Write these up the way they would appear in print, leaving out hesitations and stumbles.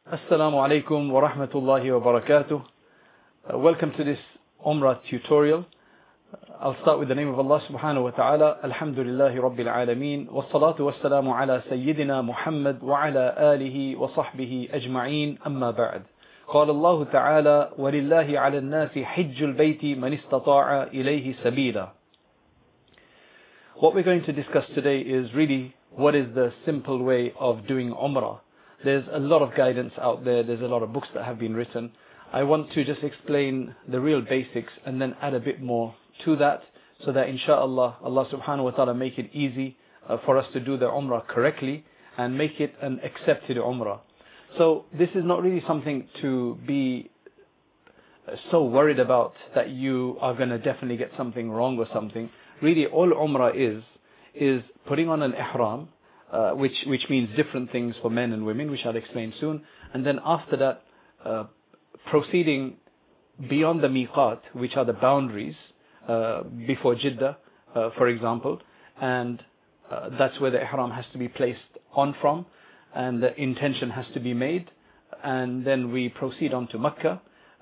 Assalamu alaikum wa rahmatullahi wa barakatuh. Welcome to this Umrah tutorial. I'll start with the name of Allah subhanahu wa ta'ala. Alhamdulillahi rabbil alameen. Wassalatu wassalamu ala sayyidina Muhammad wa ala alihi wa sahbihi ajma'een. Amma ba'd. قال الله تعالى ولله على الناس حج البيت من استطاع إليه سبيلا. What we're going to discuss today is really what is the simple way of doing Umrah. There's a lot of guidance out there. There's a lot of books that have been written. I want to just explain the real basics and then add a bit more to that so that inshallah Allah subhanahu wa ta'ala make it easy for us to do the Umrah correctly and make it an accepted Umrah. So this is not really something to be so worried about that you are going to definitely get something wrong or something. Really all Umrah is putting on an ihram, which means different things for men and women, which I'll explain soon. And then after that, proceeding beyond the miqat, which are the boundaries before Jeddah, for example. And that's where the ihram has to be placed on from, and the intention has to be made. And then we proceed on to Mecca.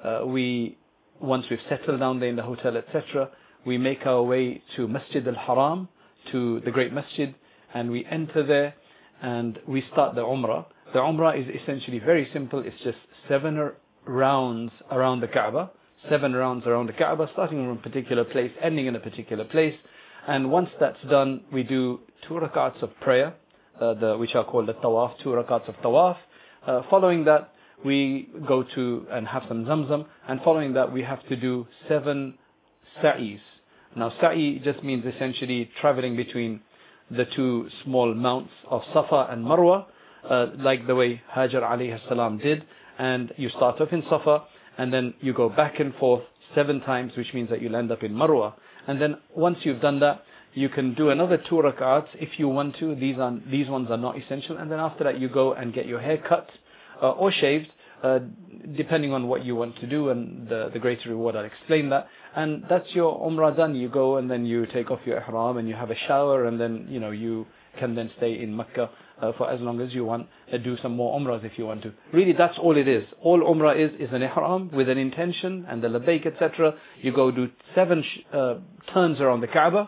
Once we've settled down there in the hotel, etc., we make our way to Masjid al-Haram, to the great masjid, and we enter there and we start the Umrah. The Umrah is essentially very simple. It's just 7 rounds around the Kaaba. 7 rounds around the Kaaba, starting from a particular place, ending in a particular place. And once that's done, we do 2 rakats of prayer, which are called the tawaf, 2 rakats of tawaf. Following that, we go to and have some zamzam. And following that, we have to do 7 sa'is. Now, sa'i just means essentially traveling between the 2 small mounts of Safa and Marwa, like the way Hajar alayhi salam did. And you start off in Safa, and then you go back and forth 7 times, which means that you'll end up in Marwa. And then once you've done that, you can do another 2 rak'ats if you want to. These ones are not essential. And then after that, you go and get your hair cut or shaved, depending on what you want to do, and the greater reward. I'll explain that. And that's your Umrah done. You go and then you take off your ihram and you have a shower, and then you can then stay in Mecca for as long as you want. Do some more Umrahs if you want to. Really, that's all it is. All Umrah is an ihram with an intention and the labbaik, etc. You go do 7 turns around the Kaaba,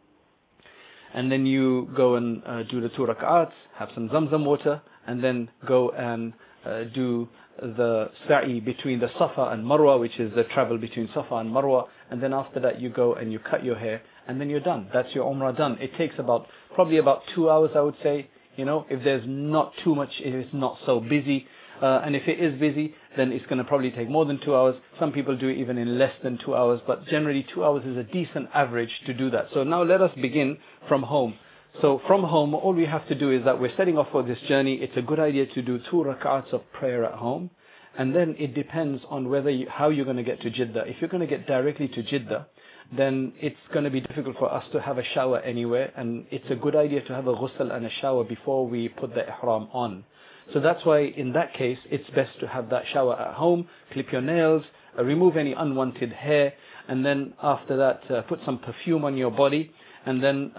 and then you go and do the 2 rak'ats, have some zamzam water, and then go and do the sa'i between the Safa and Marwa, which is the travel between Safa and Marwa. And then after that, you go and you cut your hair, and then you're done. That's your Umrah done. It takes probably about 2 hours, I would say. If there's not too much, if it's not so busy. And if it is busy, then it's going to probably take more than 2 hours. Some people do it even in less than 2 hours, but generally 2 hours is a decent average to do that. So now let us begin from home. So from home, all we have to do is that we're setting off for this journey. It's a good idea to do 2 rak'ats of prayer at home. And then it depends on how you're going to get to Jeddah. If you're going to get directly to Jeddah, then it's going to be difficult for us to have a shower anywhere. And it's a good idea to have a ghusl and a shower before we put the ihram on. So that's why in that case, it's best to have that shower at home, clip your nails, remove any unwanted hair, and then after that, put some perfume on your body, and then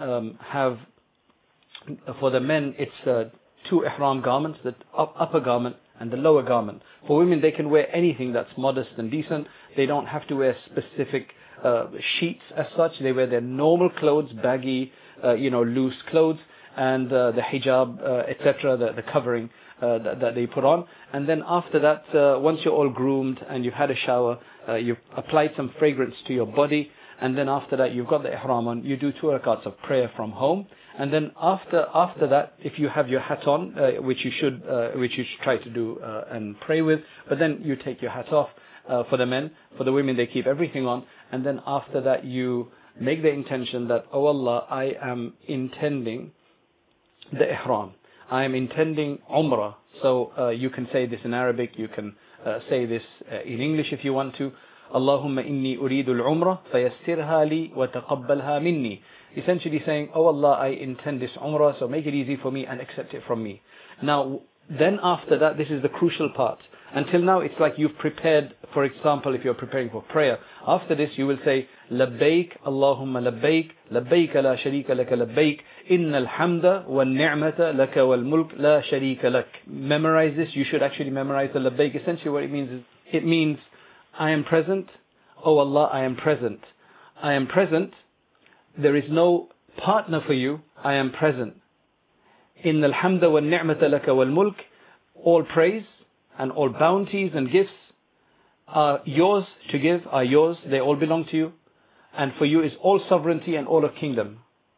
for the men, it's 2 ihram garments, the upper garment and the lower garment. For women, they can wear anything that's modest and decent. They don't have to wear specific sheets as such. They wear their normal clothes, baggy, loose clothes, and the hijab, etc., the covering that they put on. And then after that, once you're all groomed and you've had a shower, you've applied some fragrance to your body, and then after that, you've got the ihram on, you do 2 rakats of prayer from home. And then after that, if you have your hat on, which you should try to do and pray with, but then you take your hat off for the men. For the women, they keep everything on. And then after that, you make the intention that, oh Allah, I am intending the ihram. I am intending Umrah. So you can say this in Arabic, you can say this in English if you want to. Allahumma inni uridu al-umrah fayassirha li wa taqabbalha minni. Essentially saying, oh Allah, I intend this Umrah, so make it easy for me and accept it from me. Now, then after that, this is the crucial part. Until now, it's like you've prepared, for example, if you're preparing for prayer. After this, you will say, لبيك اللهم لبيك لبيك لا شريك لك لبيك إن الحمد والنعمة لك والملك لا شريك لك. Memorize this. You should actually memorize the لبيك. Essentially what it means is, it means, I am present. Oh Allah, I am present. I am present. There is no partner for you. I am present. إن الحمد والنعمة لك والملك. All praise and all bounties and gifts are yours to give, are yours. They all belong to you. And for you is all sovereignty and all of kingdom.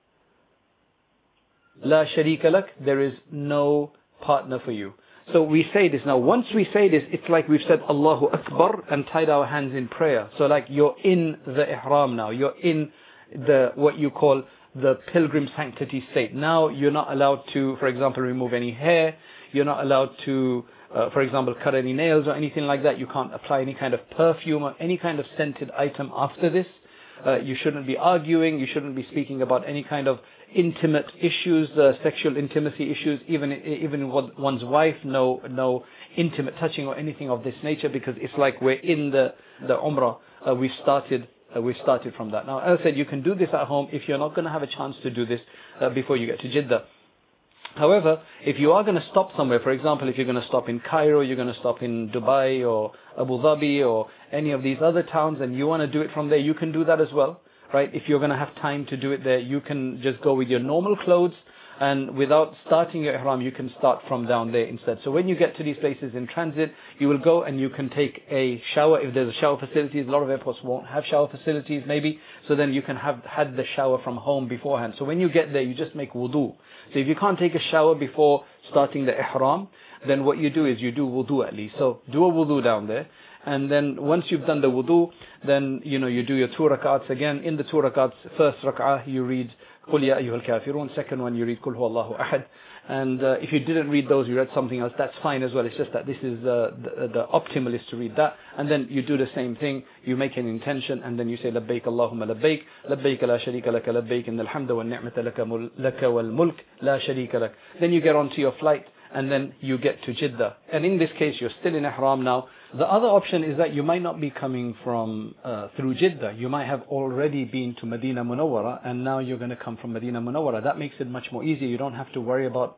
La sharika lak. There is no partner for you. So we say this. Now once we say this, it's like we've said Allahu Akbar and tied our hands in prayer. So like you're in the ihram now. You're in the, what you call the pilgrim sanctity state. Now you're not allowed to, for example, remove any hair. You're not allowed to, for example, cut any nails or anything like that. You can't apply any kind of perfume or any kind of scented item after this. You shouldn't be arguing. You shouldn't be speaking about any kind of intimate issues, sexual intimacy issues, even with one's wife. No intimate touching or anything of this nature, because it's like we're in the Umrah. We've started from that. Now, as I said, you can do this at home if you're not going to have a chance to do this before you get to Jeddah. However, if you are going to stop somewhere, for example, if you're going to stop in Cairo, you're going to stop in Dubai or Abu Dhabi or any of these other towns, and you want to do it from there, you can do that as well, right? If you're going to have time to do it there, you can just go with your normal clothes, and without starting your ihram, you can start from down there instead. So when you get to these places in transit, you will go and you can take a shower. If there's a shower facilities, a lot of airports won't have shower facilities maybe, so then you can have had the shower from home beforehand. So when you get there, you just make wudu. So if you can't take a shower before starting the ihram, then what you do is you do wudu at least. So do a wudu down there. And then once you've done the wudu, then you do your 2 rak'ats again. In the 2 rak'ats, first rak'ah you read قُلْ يَا أَيُّهَا الْكَافِرُونَ. Second one you read قُلْ هُوَ اللَّهُ أَحَدٌ. And if you didn't read those, you read something else, that's fine as well. It's just that this is the optimal is to read that. And then you do the same thing. You make an intention and then you say لبيك اللهم لبيك لبيك لا شريك لك لبيك إن الحمد والنعمة لك والملك لا شريك لك. Then you get onto your flight and then you get to Jeddah. And in this case, you're still in ihram now. The other option is that you might not be coming from through Jeddah. You might have already been to Medina Munawwara, and now you're going to come from Medina Munawwara. That makes it much more easier. You don't have to worry about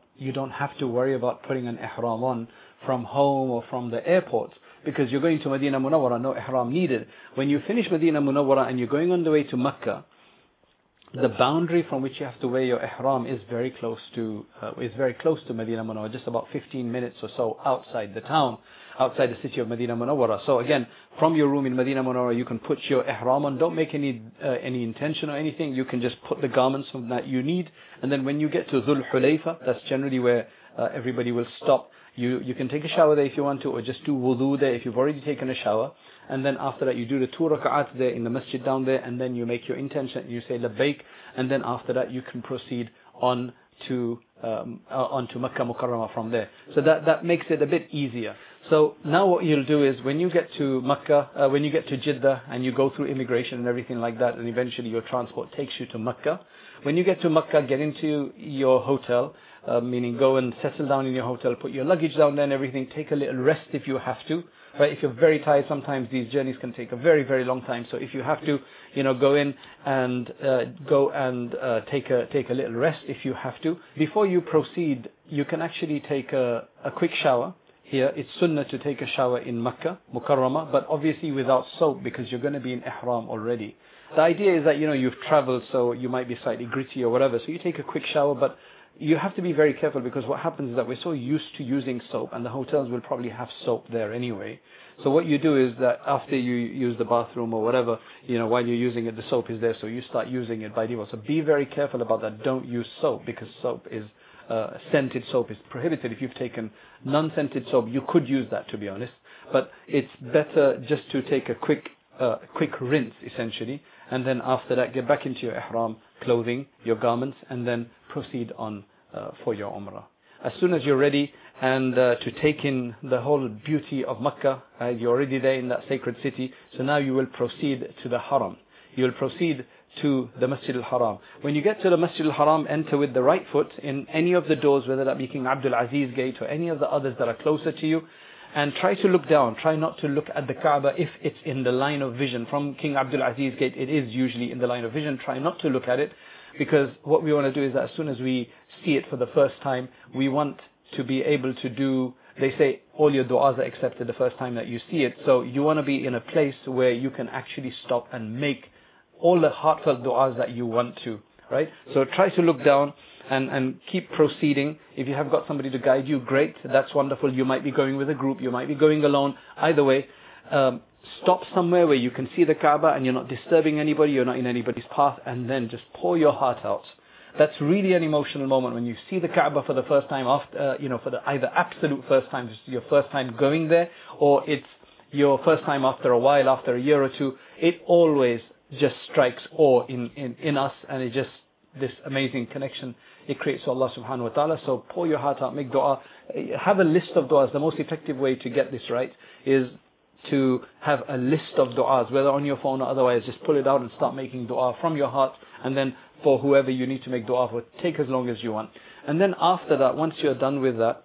putting an ihram on from home or from the airport, because you're going to Medina Munawwara, no ihram needed. When you finish Medina Munawwara and you're going on the way to Mecca, the boundary from which you have to wear your ihram is very close to Medina Munawwara, just about 15 minutes or so outside the town, outside the city of Medina Munawwara. So again, from your room in Medina Munawwara, you can put your ihram on. Don't make any intention or anything. You can just put the garments that you need, and then when you get to Dhul Hulayfa, that's generally where everybody will stop. You can take a shower there if you want to, or just do wudu there if you've already taken a shower. And then after that, you do the 2 rak'ats there in the masjid down there, and then you make your intention, you say labbaik, and then after that you can proceed on to Makkah Mukarramah from there. So that makes it a bit easier. So now what you'll do is, when you get to Makkah, when you get to Jeddah and you go through immigration and everything like that, and eventually your transport takes you to Makkah. When you get to Makkah, get into your hotel, meaning go and settle down in your hotel, put your luggage down there and everything, take a little rest if you have to. Right? If you're very tired, sometimes these journeys can take a very, very long time. So if you have to, go in and take a little rest if you have to. Before you proceed, you can actually take a quick shower. Here, it's sunnah to take a shower in Makkah Mukarramah, but obviously without soap, because you're going to be in ihram already. The idea is that, you've traveled, so you might be slightly gritty or whatever. So you take a quick shower, but you have to be very careful, because what happens is that we're so used to using soap, and the hotels will probably have soap there anyway. So what you do is that after you use the bathroom or whatever, while you're using it, the soap is there, so you start using it by default. So be very careful about that. Don't use soap, because scented soap is prohibited. If you've taken non-scented soap, you could use that, to be honest. But it's better just to take a quick rinse, essentially, and then after that get back into your ihram clothing, your garments, and then proceed on for your umrah. As soon as you're ready and to take in the whole beauty of Makkah, you're already there in that sacred city, so now you will proceed to the haram. You will proceed to the Masjid al-Haram. When you get to the Masjid al-Haram, enter with the right foot in any of the doors, whether that be King Abdul Aziz Gate or any of the others that are closer to you. And try to look down. Try not to look at the Kaaba if it's in the line of vision. From King Abdul Aziz Gate, it is usually in the line of vision. Try not to look at it, because what we want to do is that as soon as we see it for the first time, we want to be able to do, they say all your du'as are accepted the first time that you see it. So you want to be in a place where you can actually stop and make all the heartfelt du'as that you want to, right? So try to look down and keep proceeding. If you have got somebody to guide you, great, that's wonderful. You might be going with a group, you might be going alone. Either way, stop somewhere where you can see the Kaaba and you're not disturbing anybody, you're not in anybody's path, and then just pour your heart out. That's really an emotional moment when you see the Kaaba for the first time, after, for the either absolute first time, it's your first time going there, or it's your first time after a while, after a year or two. It always just strikes awe in us, and it just, this amazing connection it creates to Allah subhanahu wa ta'ala. So pour your heart out, make dua, have a list of du'as. The most effective way to get this right is to have a list of du'as, whether on your phone or otherwise. Just pull it out and start making dua from your heart, and then for whoever you need to make dua for, take as long as you want. And then after that, once you're done with that,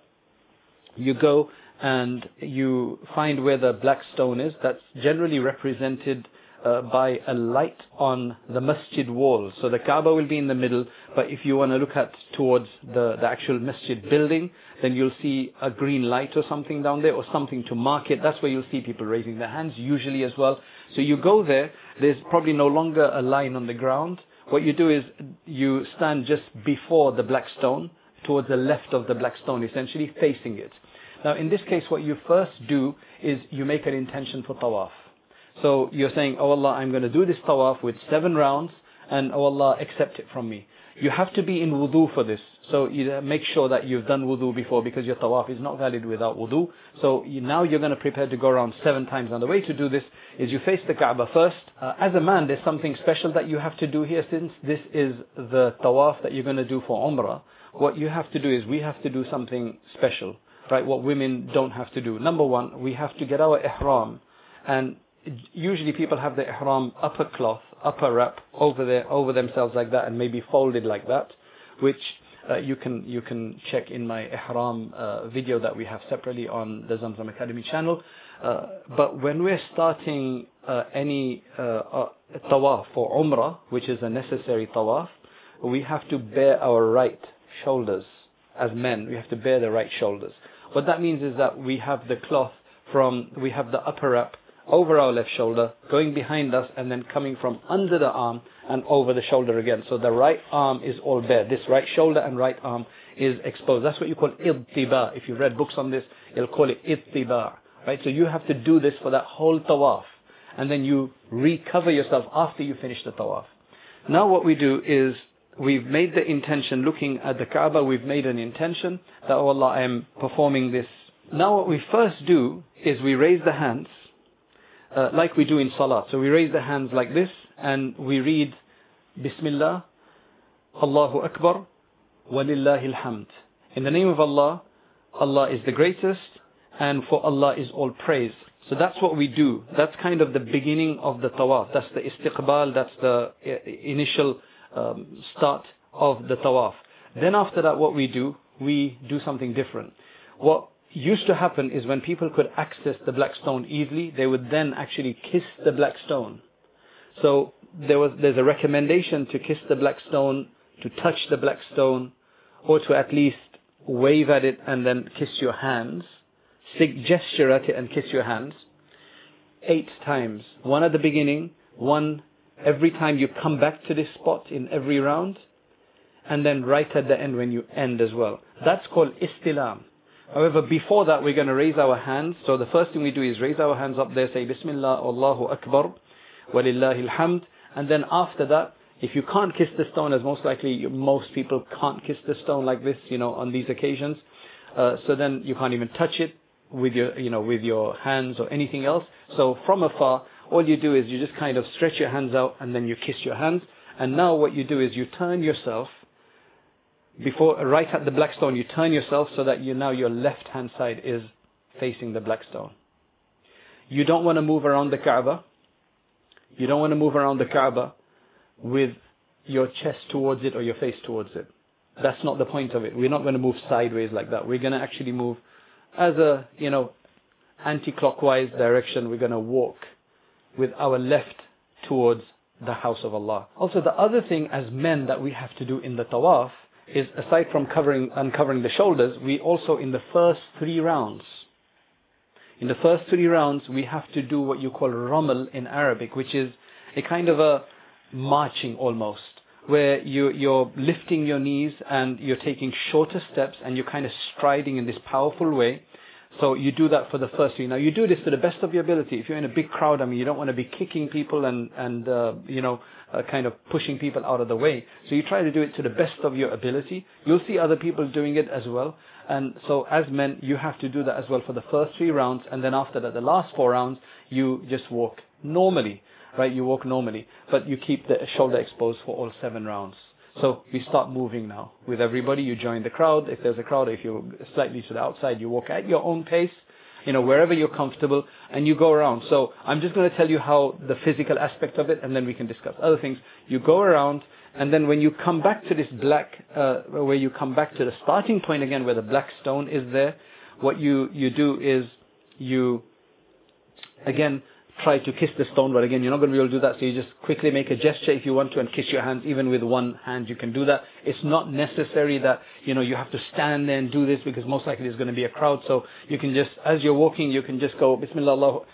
you go and you find where the black stone is. That's generally represented by a light on the masjid wall. So the Kaaba will be in the middle, but if you want to look at towards the actual masjid building, then you'll see a green light or something down there, or something to mark it. That's where you'll see people raising their hands usually as well. So you go there, there's probably no longer a line on the ground. What you do is you stand just before the black stone, towards the left of the black stone, essentially facing it. Now in this case, what you first do is you make an intention for tawaf. So you're saying, oh Allah, I'm going to do this tawaf with 7 rounds, and oh Allah, accept it from me. You have to be in wudu for this. So you make sure that you've done wudu before, because your tawaf is not valid without wudu. So now you're going to prepare to go around 7 times. And the way to do this is you face the Kaaba first. As a man, there's something special that you have to do here, since this is the tawaf that you're going to do for Umrah. What you have to do is, we have to do something special, right? What women don't have to do. Number one, we have to get our ihram, and usually people have the ihram upper cloth, upper wrap over themselves like that, and maybe folded like that, which you can check in my ihram video that we have separately on the Zamzam Academy channel. But when we're starting any tawaf for Umrah, which is a necessary tawaf, we have to bare our right shoulders. As men, we have to bare the right shoulders. What that means is that we have the cloth we have the upper wrap over our left shoulder, going behind us, and then coming from under the arm and over the shoulder again. So the right arm is all bare. This right shoulder and right arm is exposed. That's what you call idtiba. If you've read books on this, you'll call it idtiba. Right? So you have to do this for that whole tawaf, and then you recover yourself after you finish the tawaf. Now what we do is, we've made the intention, looking at the Kaaba, we've made an intention that, oh Allah, I am performing this. Now what we first do is we raise the hands, like we do in Salat. So we raise the hands like this, and we read Bismillah, Allahu Akbar, Walillahi alhamd. In the name of Allah, Allah is the greatest, and for Allah is all praise. So that's what we do. That's kind of the beginning of the tawaf. That's the istiqbal, that's the initial start of the tawaf. Then after that, what we do something different. What used to happen is, when people could access the black stone easily, they would then actually kiss the black stone. So there's a recommendation to kiss the black stone, to touch the black stone, or to at least wave at it and then kiss your hands, gesture at it and kiss your hands 8 times. 1 at the beginning, 1 every time you come back to this spot in every round, and then right at the end when you end as well. That's called istilam. However, before that, we're going to raise our hands. So the first thing we do is raise our hands up there, say Bismillah, Allahu Akbar, Walillahi alhamd. And then after that, if you can't kiss the stone, as most likely most people can't kiss the stone like this, on these occasions, so then you can't even touch it with your hands or anything else. So from afar, all you do is you just kind of stretch your hands out, and then you kiss your hands. And now what you do is you turn yourself, right at the black stone, you turn yourself so that now your left hand side is facing the black stone. You don't want to move around the Kaaba. You don't want to move around the Kaaba with your chest towards it or your face towards it. That's not the point of it. We're not going to move sideways like that. We're going to actually move as a anti-clockwise direction. We're going to walk with our left towards the house of Allah. Also, the other thing as men that we have to do in the tawaf is, aside from uncovering the shoulders, we also, in the first 3 rounds, we have to do what you call ramal in Arabic, which is a kind of a marching almost, where you're lifting your knees and you're taking shorter steps and you're kind of striding in this powerful way. So you do that for the first 3. Now you do this to the best of your ability. If you're in a big crowd, I mean, you don't want to be kicking people and kind of pushing people out of the way. So you try to do it to the best of your ability. You'll see other people doing it as well. And so as men, you have to do that as well for the first 3 rounds. And then after that, the last 4 rounds, you just walk normally, right? You walk normally, but you keep the shoulder exposed for all 7 rounds. So we start moving now with everybody. You join the crowd. If there's a crowd, if you're slightly to the outside, you walk at your own pace, wherever you're comfortable, and you go around. So I'm just going to tell you how the physical aspect of it, and then we can discuss other things. You go around, and then when you come back to this where you come back to the starting point again, where the black stone is there, what you do is you, again, try to kiss the stone, but again, you're not going to be able to do that, so you just quickly make a gesture if you want to and kiss your hands. Even with one hand you can do that. It's not necessary that you have to stand there and do this, because most likely there's going to be a crowd. So you can just, as you're walking, you can just go Bismillah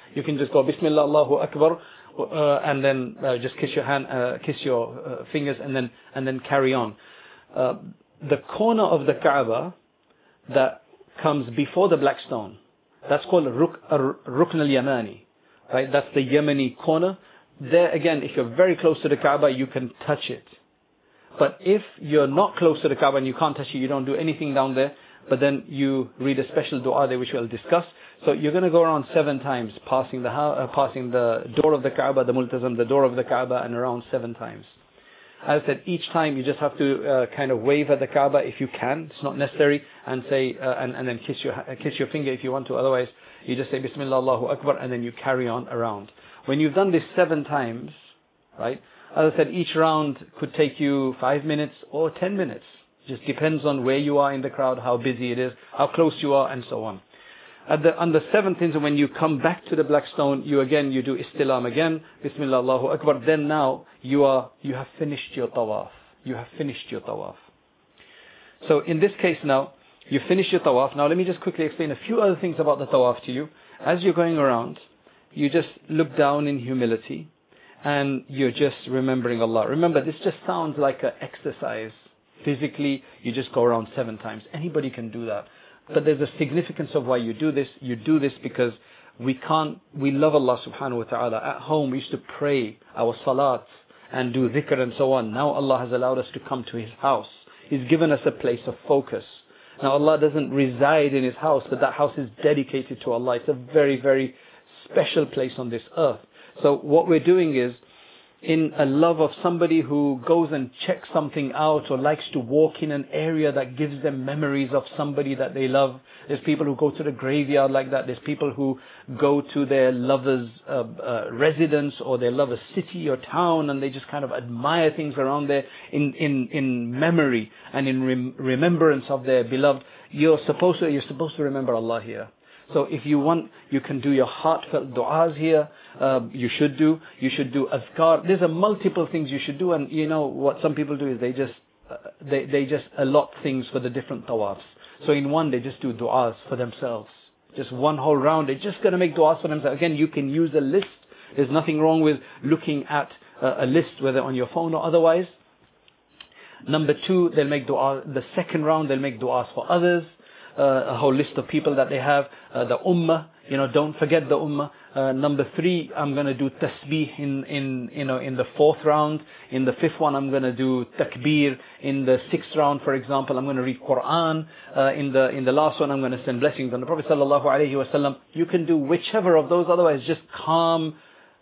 Allahu Akbar, and then just kiss your hand, kiss your fingers, and then carry on. The corner of the Kaaba that comes before the black stone, that's called Rukn al-Yamani. Right, that's the Yemeni corner. There again, if you're very close to the Kaaba, you can touch it. But if you're not close to the Kaaba and you can't touch it, you don't do anything down there. But then you read a special dua there, which we'll discuss. So you're going to go around 7 times, passing the door of the Kaaba, the Multazam, the door of the Kaaba, and around 7 times. As I said, each time you just have to kind of wave at the Kaaba if you can. It's not necessary, and say and then kiss your finger if you want to. Otherwise, you just say Bismillah Allahu Akbar, and then you carry on around. When you've done this 7 times, right? As I said, each round could take you 5 minutes or 10 minutes. Just depends on where you are in the crowd, how busy it is, how close you are, and so on. On the 7th instance, when you come back to the black stone, you do istilam again, Bismillah Allahu Akbar. Then now you have finished your tawaf. You have finished your tawaf. So in this case now, you finish your tawaf. Now let me just quickly explain a few other things about the tawaf to you. As you're going around, you just look down in humility, and you're just remembering Allah. Remember, this just sounds like an exercise. Physically, you just go around 7 times. Anybody can do that. But there's a significance of why you do this. You do this because we love Allah subhanahu wa ta'ala. At home, we used to pray our salats and do dhikr and so on. Now Allah has allowed us to come to His house. He's given us a place of focus. Now Allah doesn't reside in His house, but that house is dedicated to Allah. It's a very, very special place on this earth. So what we're doing is, in a love of somebody who goes and checks something out, or likes to walk in an area that gives them memories of somebody that they love. There's people who go to the graveyard like that. There's people who go to their lover's residence or their lover's city or town, and they just kind of admire things around there in memory and in remembrance of their beloved. You're supposed to remember Allah here. So if you want, you can do your heartfelt du'as here. You should do azkar. There's a multiple things you should do, and you know what some people do is they just allot things for the different tawafs. So in one, they just do du'as for themselves. Just one whole round, they're just going to make du'as for themselves. Again, you can use a list. There's nothing wrong with looking at a list, whether on your phone or otherwise. Number 2, they'll make du'a. The second round, they'll make du'as for others. A whole list of people that they have, the ummah, don't forget the ummah. Number 3, I'm going to do tasbih in the 4th round. In the 5th one, I'm going to do takbir. In the 6th round, for example, I'm going to read Quran. In the last one, I'm going to send blessings on the Prophet sallallahu alaihi wasallam. You can do whichever of those. Otherwise, just calm,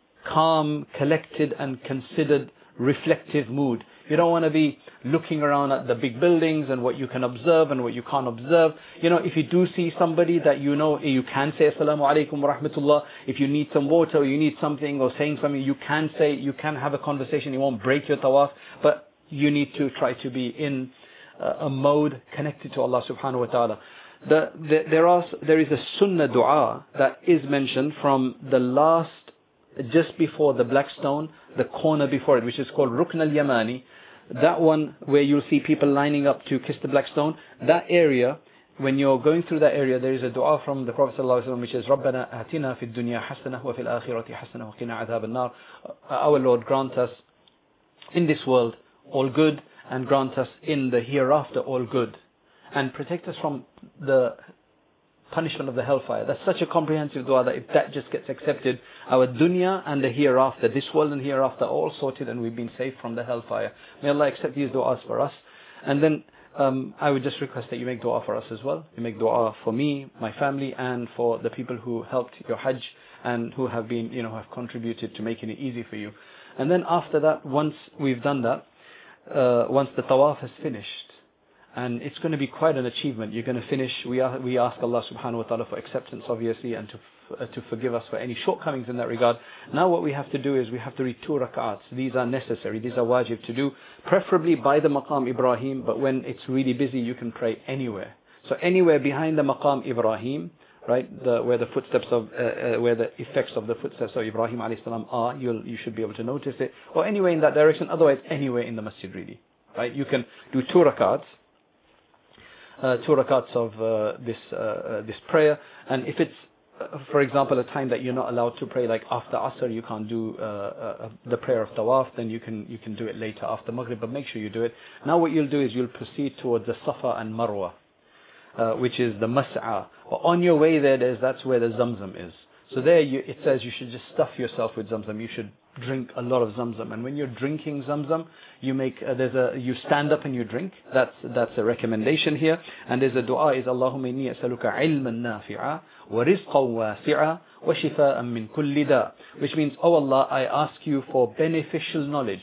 collected and considered, reflective mood. You don't want to be looking around at the big buildings and what you can observe and what you can't observe. If you do see somebody that you can say Assalamu alaikum wa rahmatullah. If you need some water or you need something or saying something, you can have a conversation. You won't break your tawaf, but you need to try to be in a mode connected to Allah subhanahu wa ta'ala. There is a sunnah dua that is mentioned from the last, just before the black stone, the corner before it, which is called Rukn al-Yamani. That one where you'll see people lining up to kiss the black stone. That area, when you're going through that area, there is a dua from the Prophet ﷺ which is رَبَّنَا آتِنَا فِي الدُّنْيَا حَسَنَةً وَفِي الْآخِرَةِ حَسَنَةً وَقِنَا عَذَابَ النَّارِ. Our Lord, grant us in this world all good, and grant us in the hereafter all good, and protect us from the punishment of the hellfire. That's such a comprehensive dua that if that just gets accepted, our dunya and the hereafter, this world and hereafter, are all sorted and we've been saved from the hellfire. May Allah accept these du'as for us. And then I would just request that you make dua for us as well. You make dua for me, my family, and for the people who helped your Hajj and who have been, have contributed to making it easy for you. And then after that, once we've done that, once the tawaf has finished, and it's going to be quite an achievement. You're going to finish. We ask Allah subhanahu wa ta'ala for acceptance, obviously, and to forgive us for any shortcomings in that regard. Now what we have to do is we have to read 2 rak'ats. These are necessary. These are wajib to do, preferably by the maqam Ibrahim, but when it's really busy, you can pray anywhere. So anywhere behind the maqam Ibrahim, right, where the footsteps of, where the effects of the footsteps of Ibrahim alayhi salam are, you should be able to notice it, or anywhere in that direction, otherwise anywhere in the masjid really, right? You can do 2 rak'ats. 2 rakats of this prayer, and if it's for example a time that you're not allowed to pray, like after Asr you can't do the prayer of Tawaf, then you can do it later after Maghrib, but make sure you do it. Now what you'll do is you'll proceed towards the Safa and Marwa, which is the Mas'a. On your way there, that's where the Zamzam is. So there it says you should just stuff yourself with Zamzam. You should drink a lot of Zamzam, and when you're drinking Zamzam, you make you stand up and you drink. That's a recommendation here. And there's a dua is Allahumma inni as'aluka ilman nafi'a wa rizqan wasi'a wa shifa'an min kulli da, which means, oh Allah, I ask you for beneficial knowledge,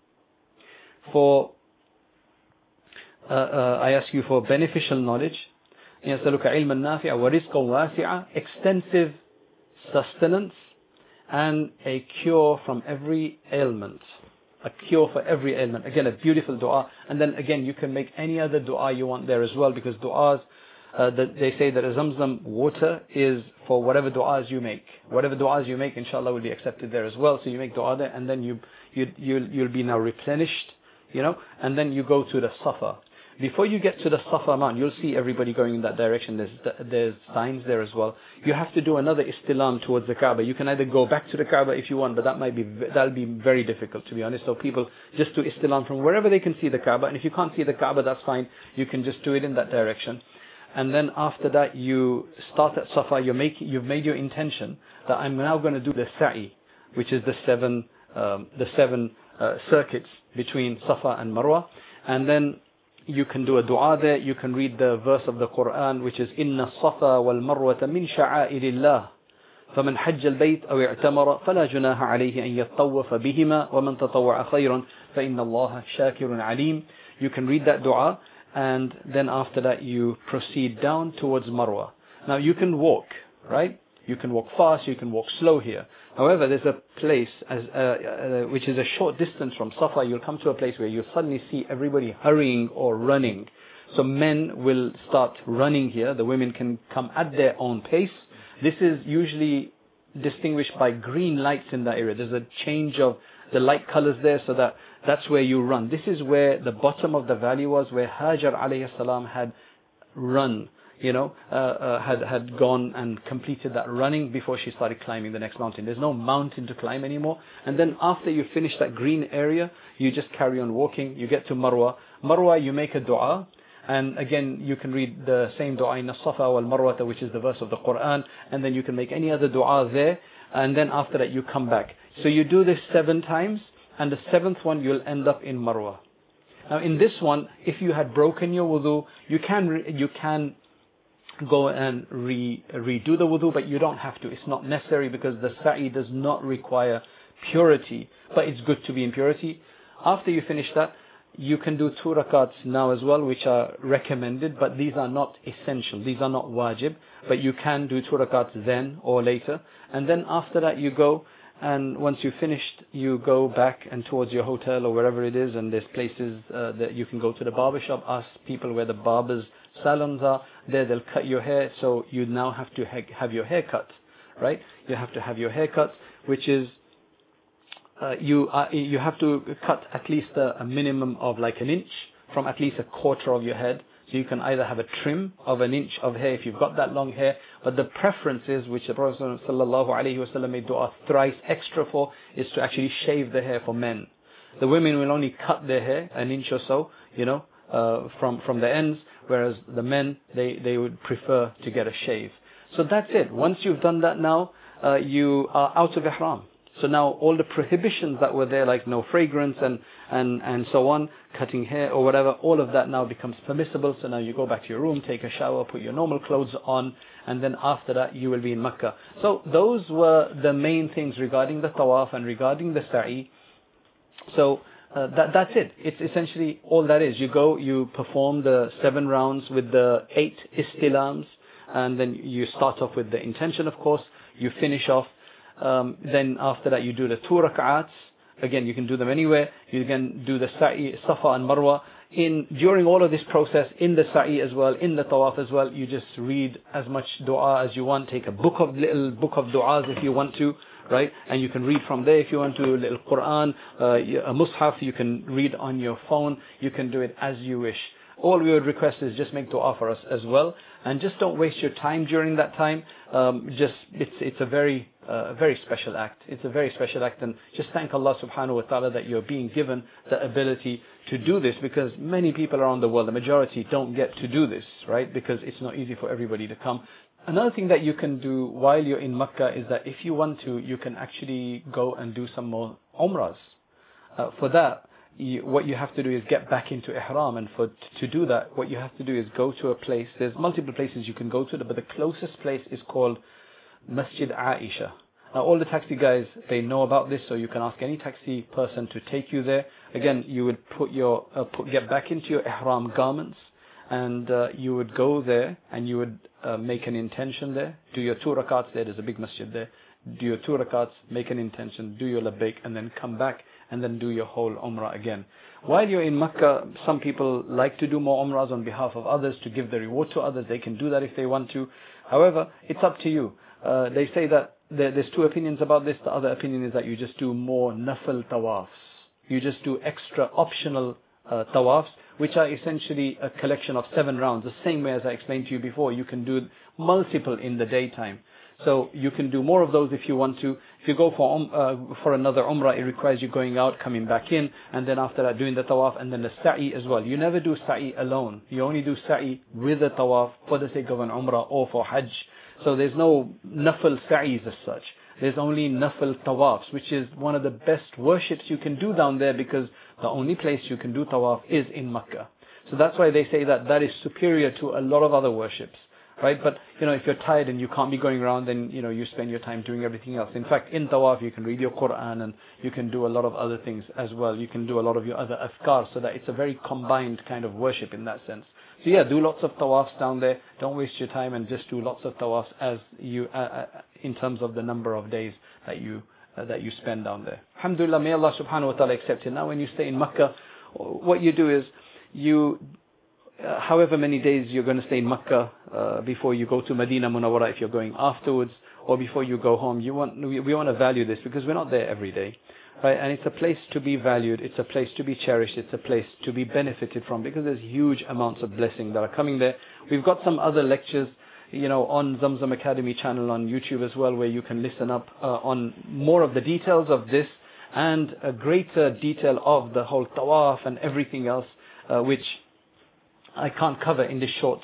I ask you for beneficial knowledge, as'aluka ilman nafi'a wa rizqan wasi'a, extensive sustenance, and a cure from every ailment. A cure for every ailment. Again, a beautiful dua. And then again, you can make any other dua you want there as well, because duas, they say that a Zamzam water is for whatever duas you make. Whatever duas you make, inshallah, will be accepted there as well. So you make dua there, and then you'll be now replenished, and then you go to the Safa. Before you get to the Safa Mount, you'll see everybody going in that direction. There's signs there as well. You have to do another istilam towards the Kaaba. You can either go back to the Kaaba if you want, but that'll be very difficult, to be honest. So people just do istilam from wherever they can see the Kaaba. And if you can't see the Kaaba, that's fine. You can just do it in that direction. And then after that, you start at Safa. You've made your intention that I'm now going to do the Sa'i, which is the seven circuits between Safa and Marwa. And then you can do a dua there. You can read the verse of the Quran, which is Inna Safa wal Marwata min sha'airillah. فمن حج البيت أو اعتمر فلا جناح عليه أن يطوف بهما ومن تطوع خيرا فإن الله شاكر عليم. You can read that dua, and then after that you proceed down towards Marwa. Now you can walk, right? You can walk fast, you can walk slow here. However, there's a place which is a short distance from Safa. You'll come to a place where you'll suddenly see everybody hurrying or running. So men will start running here. The women can come at their own pace. This is usually distinguished by green lights in that area. There's a change of the light colors there, so that's where you run. This is where the bottom of the valley was, where Hajar alayhi salam had run. Had gone and completed that running before she started climbing the next mountain. There's no mountain to climb anymore. And then after you finish that green area, you just carry on walking. You get to Marwa. Marwa, you make a dua. And again, you can read the same dua in As-Safa wal Marwata, which is the verse of the Quran. And then you can make any other dua there. And then after that, you come back. So you do this 7 times. And the 7th one, you'll end up in Marwa. Now in this one, if you had broken your wudu, you can go and redo the wudu, but you don't have to. It's not necessary, because the sa'i does not require purity, but it's good to be in purity. After you finish that, you can do 2 rakats now as well, which are recommended, but these are not essential. These are not wajib, but you can do 2 rakats then or later. And then after that you go, and once you've finished, you go back and towards your hotel or wherever it is, and there's places that you can go to the barber shop, ask people where the barbers salons are. There they'll cut your hair, so you now have to have your hair cut, right? You have to have your hair cut, which is you have to cut at least a minimum of like an inch from at least a quarter of your head. So you can either have a trim of an inch of hair if you've got that long hair, but the preference is, which the Prophet ﷺ made dua thrice extra for, is to actually shave the hair for men. The women will only cut their hair an inch or so, from the ends, whereas the men, they would prefer to get a shave. So that's it. Once you've done that now, you are out of ihram. So now all the prohibitions that were there, like no fragrance and so on, cutting hair or whatever, all of that now becomes permissible. So now you go back to your room, take a shower, put your normal clothes on, and then after that you will be in Mecca. So those were the main things regarding the tawaf and regarding the sa'i. So that's it. It's essentially all that is. You go, you perform the 7 rounds with the 8 istilams, and then you start off with the intention, of course. You finish off. Then after that you do the 2 rak'ats. Again, you can do them anywhere. You can do the sa'i, Safa and Marwa. During all of this process, in the sa'i as well, in the tawaf as well, you just read as much dua as you want. Take a little book of du'as if you want to, right? And you can read from there if you want to, a little Quran, a mushaf, you can read on your phone. You can do it as you wish. All we would request is just make dua for us as well, and just don't waste your time during that time. It's a very special act. It's a very special act, and just thank Allah subhanahu wa ta'ala that you're being given the ability to do this, because many people around the world, the majority, don't get to do this, right? Because it's not easy for everybody to come. Another thing that you can do while you're in Mecca is that if you want to, you can actually go and do some more umrahs. For that, what you have to do is get back into ihram, and to do that, what you have to do is go to a place. There's multiple places you can go to, but the closest place is called Masjid Aisha. Now all the taxi guys, they know about this, so you can ask any taxi person to take you there. Again, you would get back into your ihram garments, and you would go there, and you would make an intention there. Do your 2 rakats there. There's a big masjid there. Do your 2 rakats, make an intention, do your labbaik, and then come back and then do your whole umrah again. While you're in Mecca, some people like to do more umrahs on behalf of others to give the reward to others. They can do that if they want to. However, it's up to you. They say that there's 2 opinions about this. The other opinion is that you just do more nafil tawafs. You just do extra optional tawafs, which are essentially a collection of 7 rounds. The same way as I explained to you before, you can do multiple in the daytime. So you can do more of those if you want to. If you go for another umrah, it requires you going out, coming back in, and then after that doing the tawaf and then the sa'i as well. You never do sa'i alone. You only do sa'i with the tawaf for the sake of an umrah or for hajj. So there's no nafil sa'is as such. There's only nafil tawafs, which is one of the best worships you can do down there, because the only place you can do tawaf is in Mecca. So that's why they say that is superior to a lot of other worships. Right? But, if you're tired and you can't be going around, then, you spend your time doing everything else. In fact, in tawaf, you can read your Quran, and you can do a lot of other things as well. You can do a lot of your other afkar, so that it's a very combined kind of worship in that sense. So yeah, do lots of tawafs down there. Don't waste your time, and just do lots of tawafs as you, in terms of the number of days that you spend down there. Alhamdulillah, may Allah subhanahu wa ta'ala accept it. Now when you stay in Mecca, what you do is, however many days you're going to stay in Mecca before you go to Medina Munawwara, if you're going afterwards, or before you go home, we want to value this, because we're not there every day, right? And it's a place to be valued, it's a place to be cherished, it's a place to be benefited from, because there's huge amounts of blessing that are coming there. We've got some other lectures, on Zamzam Academy channel on YouTube as well, where you can listen up on more of the details of this, and a greater detail of the whole tawaf and everything else, which I can't cover in this short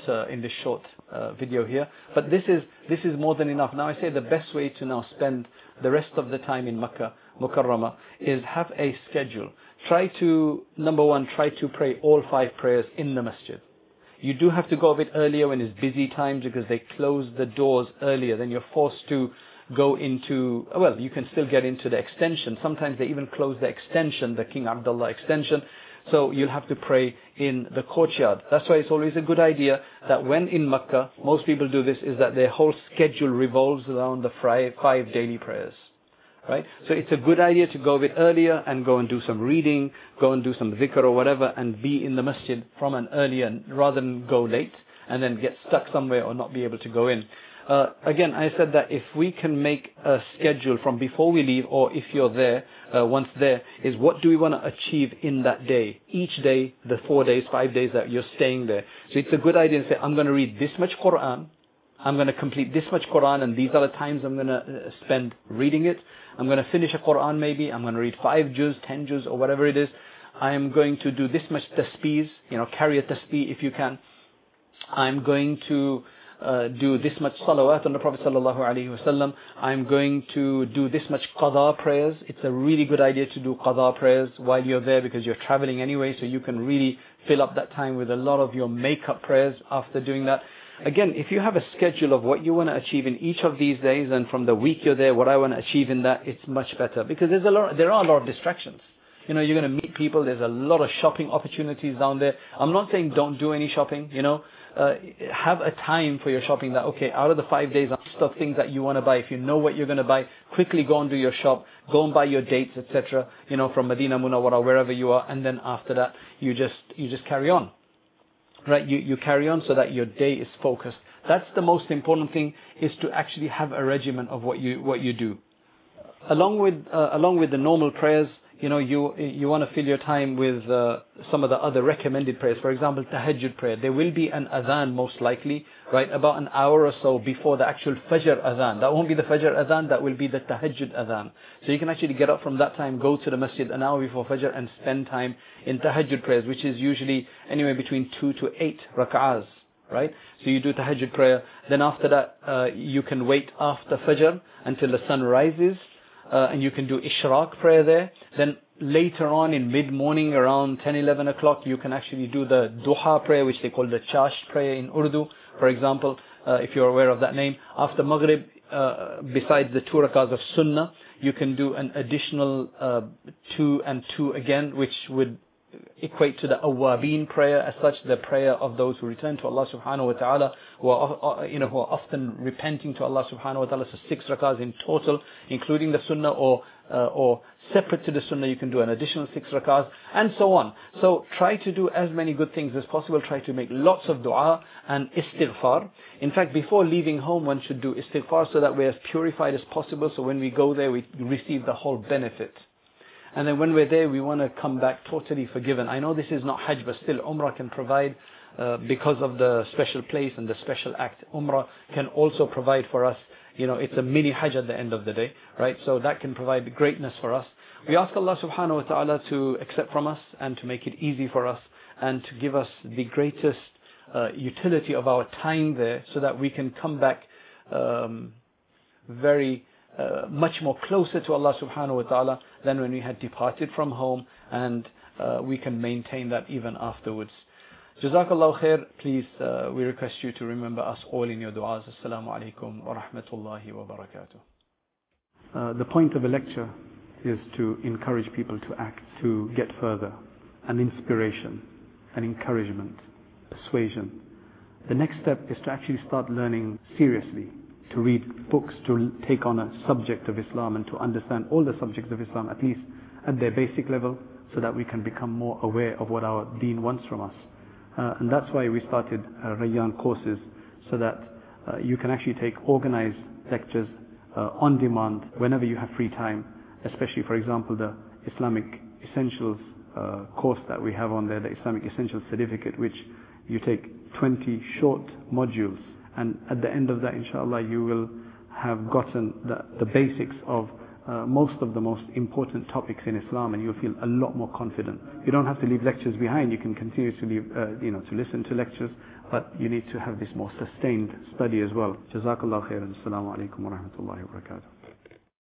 video here, but this is more than enough. Now I say the best way to now spend the rest of the time in Makkah Mukarramah is have a schedule. Number 1, try to pray all 5 prayers in the masjid. You do have to go a bit earlier when it's busy times, because they close the doors earlier. Then you're forced to go into, you can still get into the extension. Sometimes they even close the extension, the King Abdullah extension. So you'll have to pray in the courtyard. That's why it's always a good idea that when in Mecca, most people do this, is that their whole schedule revolves around the 5 daily prayers. Right? So it's a good idea to go a bit earlier and go and do some reading, go and do some dhikr or whatever, and be in the masjid from an earlier, rather than go late. and then get stuck somewhere or not be able to go in. Again, I said that if we can make a schedule from before we leave, or if you're there, once there, is what do we want to achieve in that day? Each day, the 4 days, 5 days that you're staying there. So it's a good idea to say, I'm going to read this much Quran, I'm going to complete this much Quran, and these are the times I'm going to spend reading it. I'm going to finish a Quran maybe, I'm going to read 5 juz, 10 juz, or whatever it is. I'm going to do this much tasbeehs, carry a tasbeeh if you can. I'm going to do this much salawat on the Prophet sallallahu alaihi wasallam. I'm going to do this much qada prayers. It's a really good idea to do qada prayers while you're there, because you're traveling anyway, so you can really fill up that time with a lot of your make-up prayers after doing that. Again, if you have a schedule of what you want to achieve in each of these days, and from the week you're there, what I want to achieve in that, it's much better, because there are a lot of distractions. You're going to meet people. There's a lot of shopping opportunities down there. I'm not saying don't do any shopping, have a time for your shopping, that, okay, out of the 5 days, of things that you want to buy, if you know what you're going to buy, quickly go and do your shop, go and buy your dates, etc., from Medina Munawwara, wherever you are, and then after that, you just carry on. Right? You carry on so that your day is focused. That's the most important thing, is to actually have a regimen of what you do. Along with the normal prayers, you want to fill your time with some of the other recommended prayers. For example, tahajjud prayer. There will be an adhan most likely, right, about an hour or so before the actual fajr adhan. That won't be the fajr adhan, that will be the tahajjud adhan. So you can actually get up from that time, go to the masjid an hour before fajr, and spend time in tahajjud prayers, which is usually anywhere between 2 to 8 rak'ahs. Right? So you do tahajjud prayer. Then after that, you can wait after fajr until the sun rises. And you can do ishraq prayer there. Then later on in mid-morning around 10, 11 o'clock, you can actually do the duha prayer, which they call the chasht prayer in Urdu, for example, if you're aware of that name. After Maghrib, besides the 2 rakahs of sunnah, you can do an additional 2 and 2 again, which would equate to the awabin prayer, as such, the prayer of those who return to Allah subhanahu wa ta'ala, who are often repenting to Allah subhanahu wa ta'ala. So 6 rakahs in total, including the sunnah, or separate to the sunnah, you can do an additional 6 rakahs, and so on. So try to do as many good things as possible. Try to make lots of dua and istighfar. In fact, before leaving home, one should do istighfar so that we're as purified as possible, so when we go there, we receive the whole benefit. And then when we're there, we want to come back totally forgiven. I know this is not Hajj, but still Umrah can provide, because of the special place and the special act, Umrah can also provide for us, it's a mini Hajj at the end of the day, right? So that can provide greatness for us. We ask Allah subhanahu wa ta'ala to accept from us and to make it easy for us, and to give us the greatest utility of our time there, so that we can come back very much more closer to Allah subhanahu wa ta'ala than when we had departed from home, and we can maintain that even afterwards. Jazakallahu khair. Please, we request you to remember us all in your du'as. Assalamu alaikum wa rahmatullahi wa barakatuh. The point of a lecture is to encourage people to act, to get further, an inspiration, an encouragement, persuasion. The next step is to actually start learning seriously, to read books, to take on a subject of Islam, and to understand all the subjects of Islam, at least at their basic level, so that we can become more aware of what our deen wants from us. And that's why we started Rayyan courses, so that you can actually take organized lectures on demand whenever you have free time, especially, for example, the Islamic Essentials course that we have on there, the Islamic Essentials Certificate, which you take 20 short modules. And at the end of that, inshallah, you will have gotten the basics of most of the most important topics in Islam, and you'll feel a lot more confident. You don't have to leave lectures behind. You can continue to leave, to listen to lectures, but you need to have this more sustained study as well. Jazakallah khairan. Assalamu alaikum wa rahmatullahi wa barakatuh.